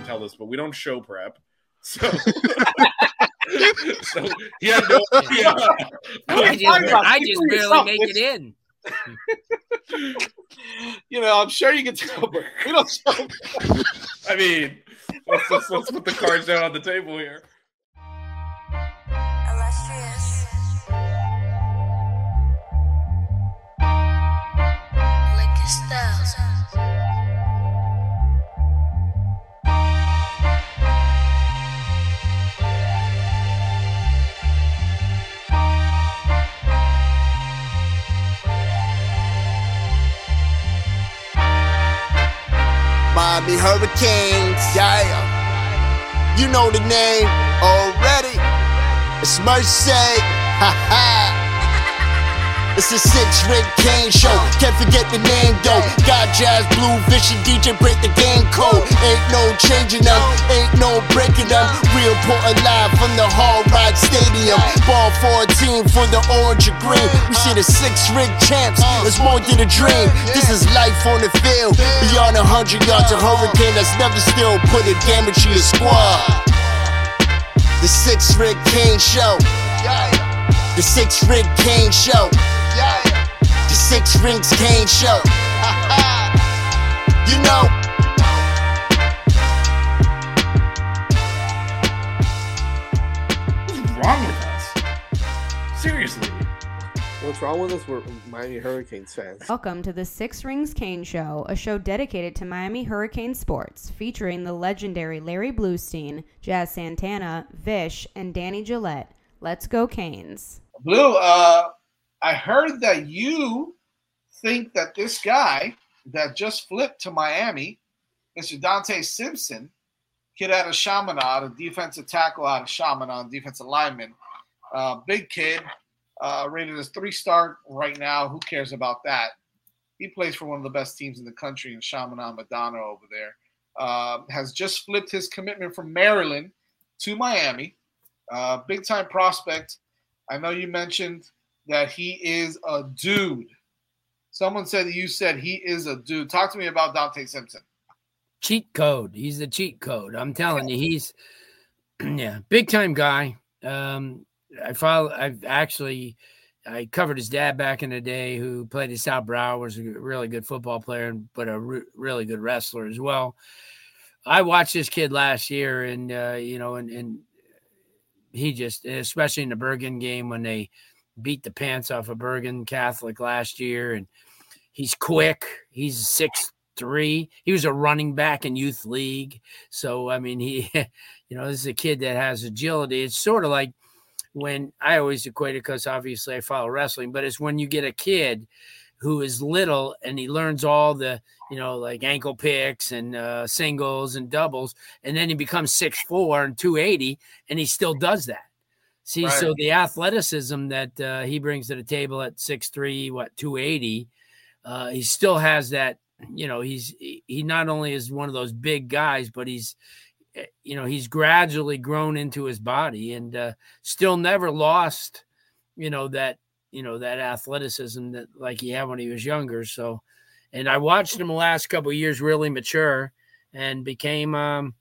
tell this, but we don't show prep. So, so he had no idea. I just barely make it in. I'm sure you can tell, but we don't show. I mean, let's put the cards down on the table here. Illustrious. Liquor styles. Miami Hurricanes, yeah. You know the name already. It's Mercy, ha ha. It's a 6-Rick Kane show. Can't forget the name though. Got Jazz, Blue, Vision, DJ, break the game code. Ain't no changing them, ain't no breaking them. Real Portland live from the Hard Rock Stadium. Ball 14 for the orange and green. We see the 6-Rick champs. It's more than a dream. This is life on the field. Beyond 100 yards, a hurricane that's never still put a damage to your squad. The 6-Rick Kane show. The 6-Rick Kane show. The 6-Rick Kane show. You know. What's wrong with us? Seriously. What's wrong with us? We're Miami Hurricanes fans. Welcome to the 6-Rings Kane Show, a show dedicated to Miami Hurricane sports, featuring the legendary Larry Bluestein, Jazz Santana, Vish, and Danny Gillette. Let's go Canes. Blue, I heard that you think that this guy that just flipped to Miami, Mr. Dante Simpson, kid out of Chaminade, a defensive tackle out of Chaminade, defensive lineman, big kid, rated as 3-star right now. Who cares about that? He plays for one of the best teams in the country in Chaminade, Madonna over there. Has just flipped his commitment from Maryland to Miami. Big-time prospect. I know you mentioned that he is a dude. Someone said that you said he is a dude. Talk to me about Dante Simpson. Cheat code. He's the cheat code. I'm telling you, he's big time guy. I covered his dad back in the day, who played at South Broward, was a really good football player, but a really good wrestler as well. I watched this kid last year, and and he just, especially in the Bergen game when they beat the pants off of Bergen Catholic last year, and he's quick. He's 6'3". He was a running back in youth league. So, I mean, he, this is a kid that has agility. It's sort of like when I always equate it, because obviously I follow wrestling, but it's when you get a kid who is little and he learns all the, like ankle picks and singles and doubles, and then he becomes 6'4" and 280, and he still does that. See, right. So the athleticism that he brings to the table at 6'3", 280, he still has that. He not only is one of those big guys, but he's gradually grown into his body, and still never lost, that athleticism that like he had when he was younger. So, and I watched him the last couple of years really mature and became, and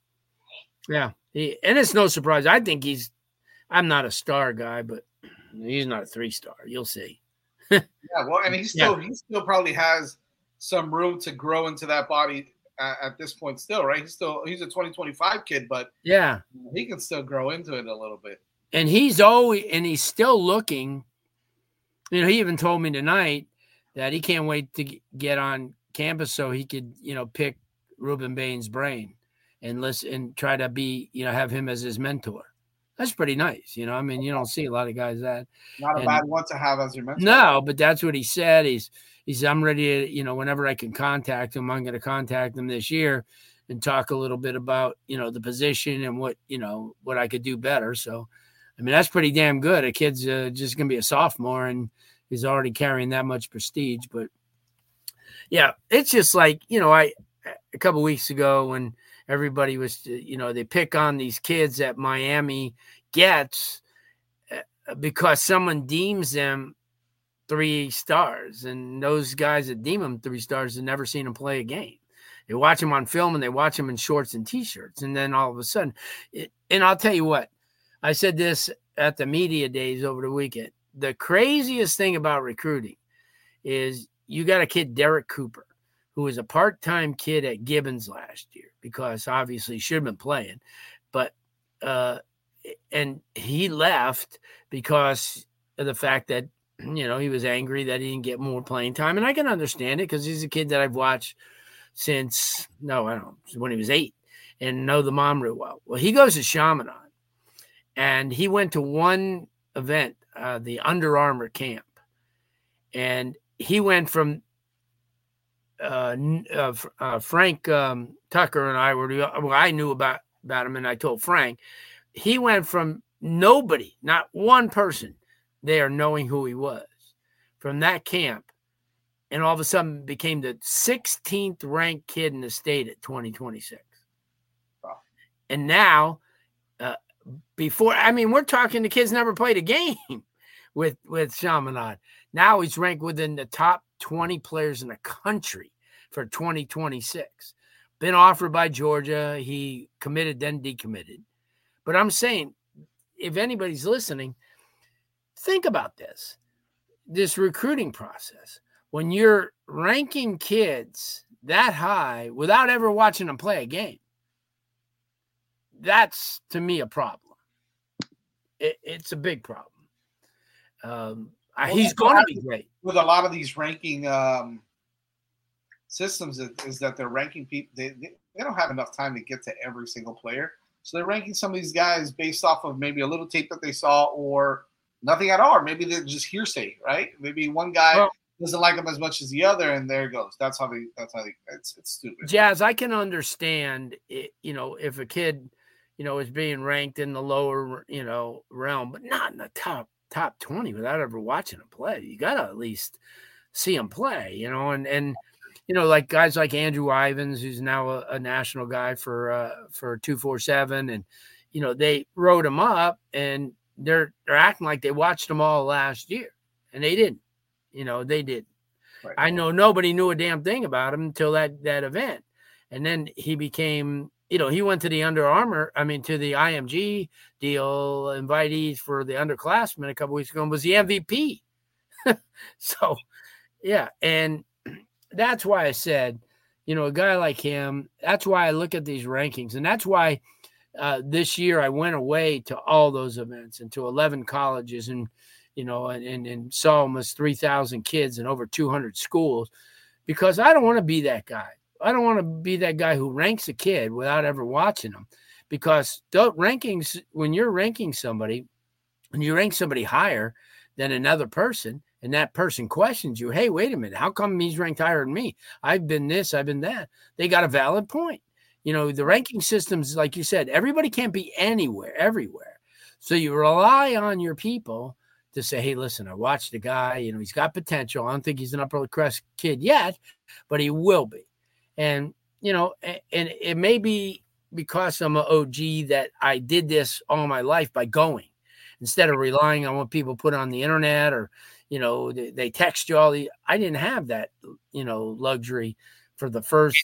it's no surprise. I think I'm not a star guy, but he's not a 3-star. You'll see. Yeah, well, and he still probably has some room to grow into that body at this point still, right? He's a 2025 kid, but yeah, he can still grow into it a little bit. And he's still looking. He even told me tonight that he can't wait to get on campus so he could, pick Ruben Bain's brain and listen and try to be, have him as his mentor. That's pretty nice. You don't see a lot of guys that. Not a bad one to have as your mentor. No, but that's what he said. He's I'm ready to, whenever I can contact him, I'm going to contact him this year and talk a little bit about, the position and what I could do better. So, I mean, that's pretty damn good. A kid's just going to be a sophomore and he's already carrying that much prestige. But yeah, it's just like, a couple of weeks ago when everybody was, they pick on these kids that Miami gets because someone deems them 3 stars, and those guys that deem them 3 stars have never seen them play a game. They watch him on film and they watch him in shorts and T-shirts. And then all of a sudden, and I'll tell you what, I said this at the media days over the weekend. The craziest thing about recruiting is you got a kid, Derek Cooper, who was a part-time kid at Gibbons last year because obviously he should have been playing. But and he left because of the fact that, he was angry that he didn't get more playing time. And I can understand it because he's a kid that I've watched since, when he was 8 and know the mom real well. Well, he goes to Chaminade and he went to one event, the Under Armour camp. And he went from Frank Tucker and I knew about him and I told Frank. He went from nobody, not one person there knowing who he was from that camp, and all of a sudden became the 16th ranked kid in the state at 2026. Wow. And now, we're talking the kid's never played a game with Chaminade. Now he's ranked within the top 20 players in the country for 2026. Been offered by Georgia. He committed, then decommitted. But I'm saying, if anybody's listening, think about this recruiting process. When you're ranking kids that high without ever watching them play a game, that's, to me, a problem. It's a big problem. He's going to be great. With a lot of these ranking systems is that they're ranking people. They don't have enough time to get to every single player. So they're ranking some of these guys based off of maybe a little tape that they saw or nothing at all. Or maybe they're just hearsay, right? Maybe one guy doesn't like him as much as the other, and there it goes. That's how it's stupid. Jazz, I can understand it, if a kid, is being ranked in the lower, realm, but not in the top 20 without ever watching him play. You got to at least see him play, and like guys like Andrew Ivins, who's now a national guy for 247, and they wrote him up, and they're acting like they watched them all last year, and they didn't. They didn't. Right. I know nobody knew a damn thing about him until that event, and then he became. He went to the Under Armour, to the IMG deal, invitees for the underclassmen a couple weeks ago, and was the MVP. So, yeah, and that's why I said, a guy like him, that's why I look at these rankings. And that's why this year I went away to all those events and to 11 colleges and saw almost 3,000 kids in over 200 schools, because I don't want to be that guy. I don't want to be that guy who ranks a kid without ever watching them, because the rankings, when you're ranking somebody and you rank somebody higher than another person, and that person questions you, hey, wait a minute, how come he's ranked higher than me? I've been this, I've been that. They got a valid point. The ranking systems, like you said, everybody can't be anywhere, everywhere. So you rely on your people to say, hey, listen, I watched the guy, he's got potential. I don't think he's an upper crust kid yet, but he will be. And, and it may be because I'm an OG that I did this all my life by going instead of relying on what people put on the internet or, they text you I didn't have that, luxury for the first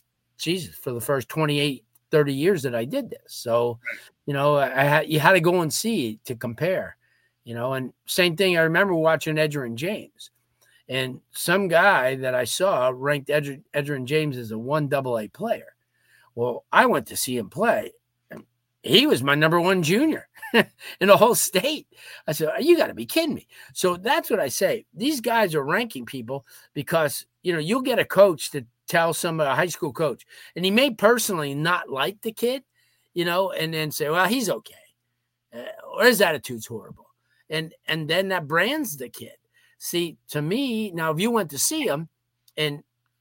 28, 30 years that I did this. So, you had to go and see to compare, and same thing. I remember watching Edgerrin James. And some guy that I saw ranked Edgerrin James as a 1AA player. Well, I went to see him play. And he was my number one junior in the whole state. I said, you got to be kidding me. So that's what I say. These guys are ranking people because, you'll get a coach to tell a high school coach, and he may personally not like the kid, and then say, well, he's okay. Or his attitude's horrible. And then that brands the kid. See, to me, now, if you went to see him and,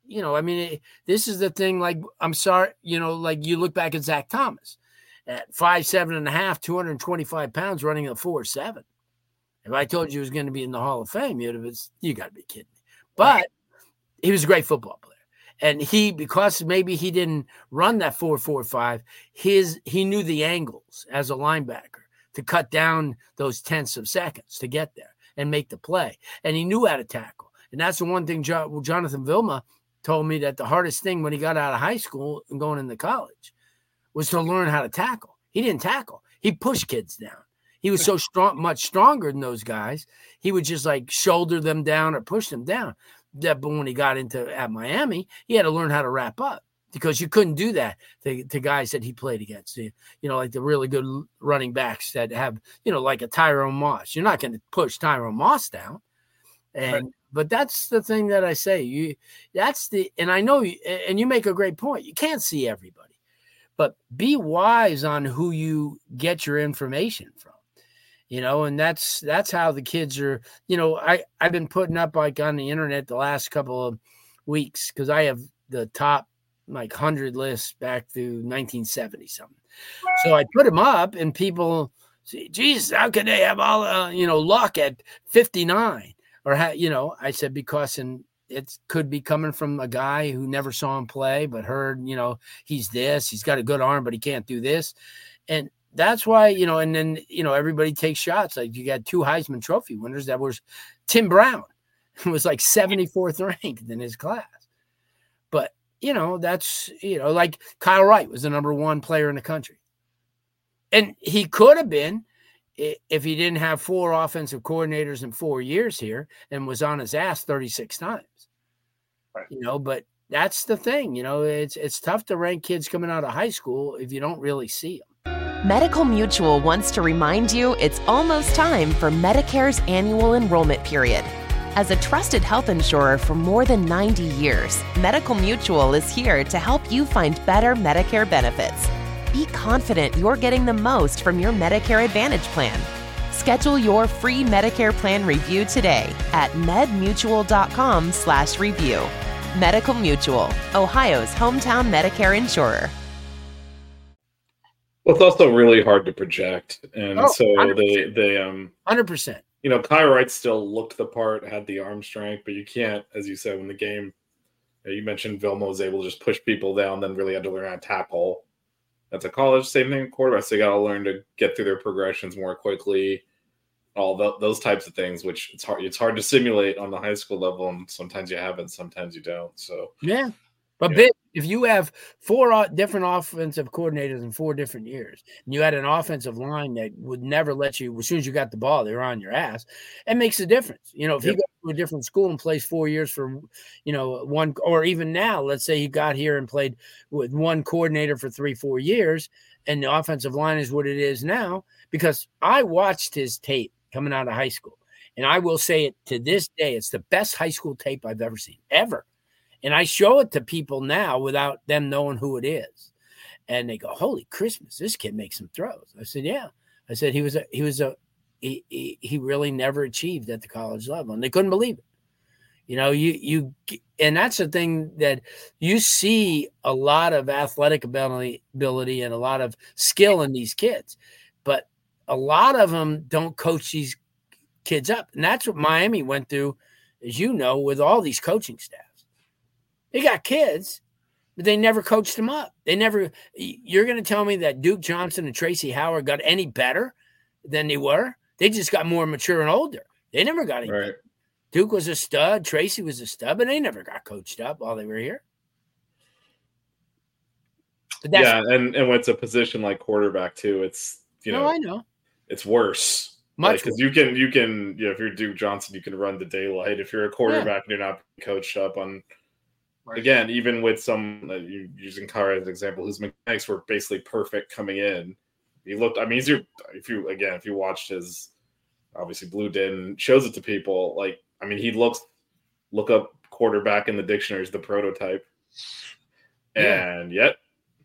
this is the thing, like, I'm sorry, like you look back at Zach Thomas at 5'7.5", 225 pounds running a 4.7. If I told you he was going to be in the Hall of Fame, you got to be kidding me. But he was a great football player. And because maybe he didn't run that 4.45, he knew the angles as a linebacker to cut down those tenths of seconds to get there and make the play. And he knew how to tackle. And that's the one thing Jonathan Vilma told me that the hardest thing when he got out of high school and going into college was to learn how to tackle. He didn't tackle. He pushed kids down. He was so strong, much stronger than those guys. He would just like shoulder them down or push them down. But when he got at Miami, he had to learn how to wrap up because you couldn't do that to guys that he played against. You know, like the really good running backs that have, you know, like a Tyrone Moss. You're not going to push Tyrone Moss down. But that's the thing that I say. And I know, and you make a great point. You can't see everybody, but be wise on who you get your information from. You know, and that's how the kids are, you know, I've been putting up like on the internet the last couple of weeks because I have the top like 100 lists back to 1970 something. So I put them up and people say, geez, how can they have all, luck at 59? Or, I said, because it could be coming from a guy who never saw him play, but heard, he's got a good arm, but he can't do this. And that's why, and then, everybody takes shots. Like you got 2 Heisman Trophy winners. That was Tim Brown, who was like 74th ranked in his class. But, that's, like Kyle Wright was the number 1 player in the country. And he could have been if he didn't have 4 offensive coordinators in 4 years here and was on his ass 36 times. Right. But that's the thing, it's tough to rank kids coming out of high school if you don't really see them. Medical Mutual wants to remind you it's almost time for Medicare's annual enrollment period. As a trusted health insurer for more than 90 years, Medical Mutual is here to help you find better Medicare benefits. Be confident you're getting the most from your Medicare Advantage plan. Schedule your free Medicare plan review today at medmutual.com/review. Medical Mutual, Ohio's hometown Medicare insurer. Well, it's also really hard to project, and so 100%. they 100%. Kyle Wright still looked the part, had the arm strength, but you can't, as you said, when the game, you mentioned Vilma was able to just push people down, then really had to learn how to tackle. That's a college, same thing, quarterbacks. They got to learn to get through their progressions more quickly, all those types of things, which it's hard to simulate on the high school level, and sometimes you have it, sometimes you don't. So yeah. But Vic, if you have 4 different offensive coordinators in 4 different years, and you had an offensive line that would never let you, as soon as you got the ball, they were on your ass, it makes a difference. If you go to a different school and plays 4 years for, one, or even now, let's say he got here and played with one coordinator for 3-4 years, and the offensive line is what it is now, because I watched his tape coming out of high school, and I will say it to this day, it's the best high school tape I've ever seen, ever. And I show it to people now without them knowing who it is. And they go, holy Christmas, this kid makes some throws. I said, yeah. I said, he really never achieved at the college level. And they couldn't believe it. And that's the thing that you see a lot of athletic ability and a lot of skill in these kids. But a lot of them don't coach these kids up. And that's what Miami went through, as you know, with all these coaching staffs. They got kids, but they never coached them up. You're going to tell me that Duke Johnson and Tracy Howard got any better than they were? They just got more mature and older. They never got any better. Duke was a stud. Tracy was a stud, but they never got coached up while they were here. And when it's a position like quarterback too, it's, I know. It's worse. Because you can, if you're Duke Johnson, you can run the daylight. If you're a quarterback and you're not coached up on, again, even with some using Kyle as an example, whose mechanics were basically perfect coming in. He looked. I mean, if you watched his, obviously Blue Den shows it to people. Like, I mean, he look up quarterback in the dictionary is the prototype, and yet,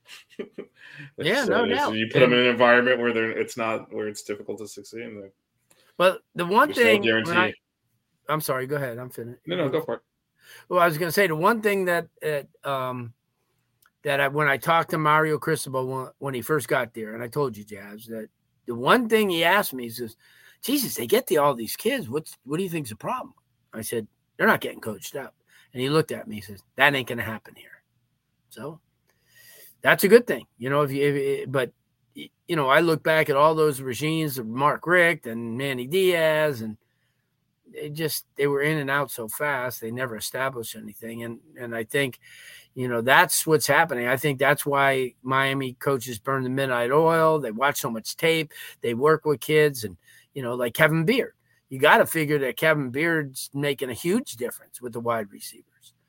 no doubt. You put him in an environment where it's difficult to succeed. Well, the one thing, no guarantee. I'm sorry. Go ahead. I'm finished. No, go for it. Well, I was going to say the one thing that when I talked to Mario Cristobal when he first got there, and I told you, Jazz, that the one thing he asked me is, Jesus, they get all these kids. What do you think's the problem? I said, they're not getting coached up. And he looked at me and says, that ain't going to happen here. So that's a good thing, but I look back at all those regimes of Mark Richt and Manny Diaz and, they were in and out so fast. They never established anything. And I think, that's what's happening. I think that's why Miami coaches burn the midnight oil. They watch so much tape. They work with kids and, like Kevin Beard. You got to figure that Kevin Beard's making a huge difference with the wide receivers.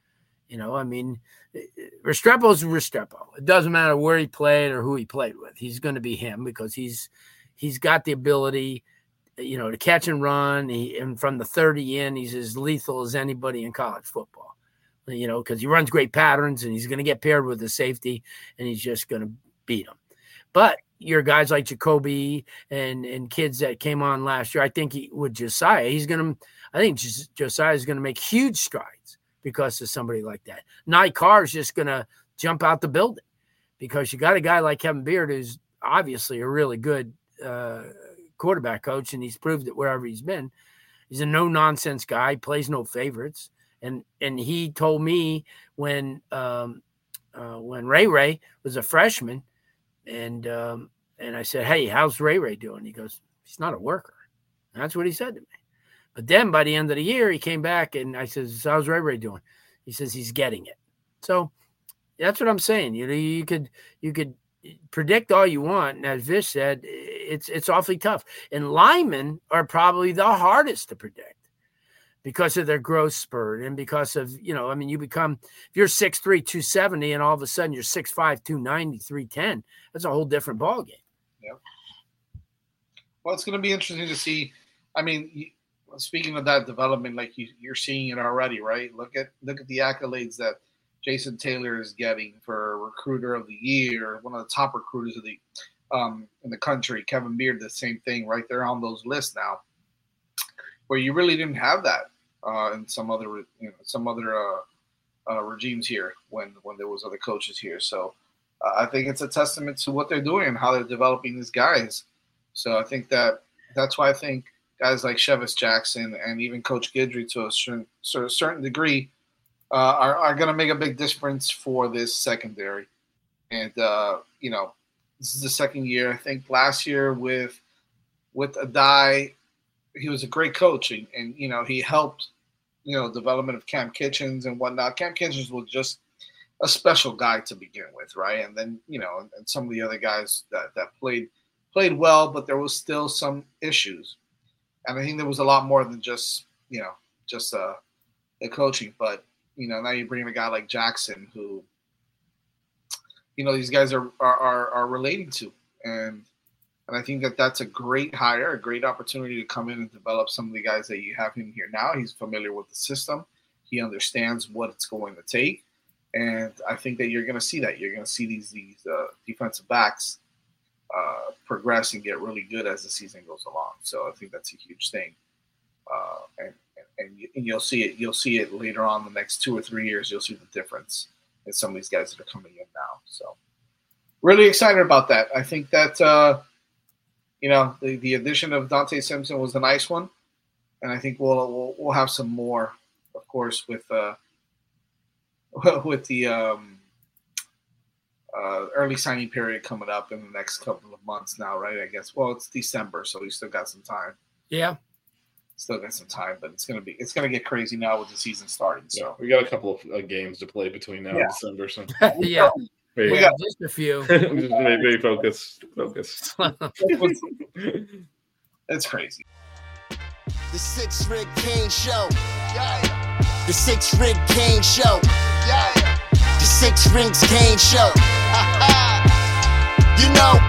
Restrepo's Restrepo. It doesn't matter where he played or who he played with. He's going to be him because he's got the ability, to catch and run. And from the 30 in, he's as lethal as anybody in college football, because he runs great patterns and he's going to get paired with the safety and he's just going to beat him. But your guys like Jacoby and kids that came on last year, I think with Josiah, I think Josiah is going to make huge strides because of somebody like that. Nye Carr is just going to jump out the building because you got a guy like Kevin Beard who's obviously a really good quarterback coach, and he's proved it wherever he's been. He's a no-nonsense guy, plays no favorites. And he told me when Ray was a freshman, and I said, "Hey, how's Ray doing?" He goes, "He's not a worker." And that's what he said to me. But then by the end of the year, he came back and I said, "How's Ray doing?" He says he's getting it. So that's what I'm saying. You could predict all you want, and as Vish said, it's awfully tough. And linemen are probably the hardest to predict because of their growth spurt and because of, you become, if you're 6'3", 270, and all of a sudden you're 6'5", 290, 310, that's a whole different ballgame. Yep. Well, it's going to be interesting to see. Speaking of that development, like you're seeing it already, right? Look at the accolades that Jason Taylor is getting for Recruiter of the Year, one of the top recruiters of the in the country. Kevin Beard, the same thing, right there on those lists now, where you really didn't have that in some other regimes here when there was other coaches here. So I think it's a testament to what they're doing and how they're developing these guys. So I think that's why I think guys like Chevis Jackson and even Coach Guidry to a certain degree are going to make a big difference for this secondary. And, this is the second year. I think last year with Adai, he was a great coach. And he helped, development of Cam Kitchens and whatnot. Cam Kitchens was just a special guy to begin with, right? And then, and some of the other guys that played well, but there was still some issues. And I think there was a lot more than just the coaching. But, now you bring in a guy like Jackson who, these guys are relating to. And I think that's a great hire, a great opportunity to come in and develop some of the guys that you have in here now. He's familiar with the system. He understands what it's going to take. And I think that you're going to see that. You're going to see these defensive backs progress and get really good as the season goes along. So I think that's a huge thing. And you'll see it. You'll see it later on the next 2 or 3 years. You'll see the difference in some of these guys that are coming in now. So really excited about that. I think that the addition of Dante Simpson was a nice one, and I think we'll have some more, of course, with the early signing period coming up in the next couple of months now, right? I guess. Well, it's December, so we still got some time. Yeah. Still got some time, but it's gonna get crazy now with the season starting. So yeah, we got a couple of games to play between now and December. So yeah, maybe. We got just a few. maybe focus. It's crazy. The 6 Rig Kane Show. Yeah. The 6 Rig Kane Show. Yeah. The 6 Rings Kane Show. You know.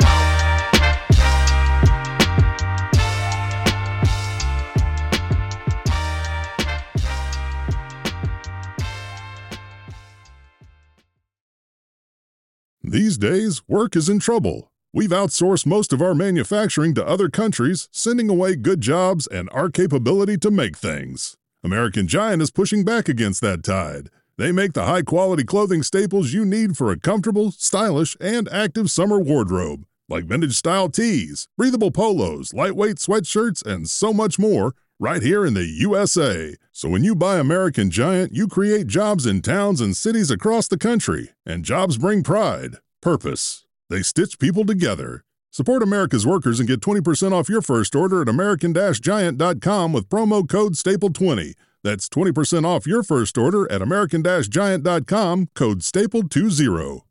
These days, work is in trouble. We've outsourced most of our manufacturing to other countries, sending away good jobs and our capability to make things. American Giant is pushing back against that tide. They make the high-quality clothing staples you need for a comfortable, stylish, and active summer wardrobe, like vintage-style tees, breathable polos, lightweight sweatshirts, and so much more, right here in the USA. So when you buy American Giant, you create jobs in towns and cities across the country, and jobs bring pride, purpose. They stitch people together. Support America's workers and get 20% off your first order at American-Giant.com with promo code STAPLE20. That's 20% off your first order at American-Giant.com, code STAPLE20.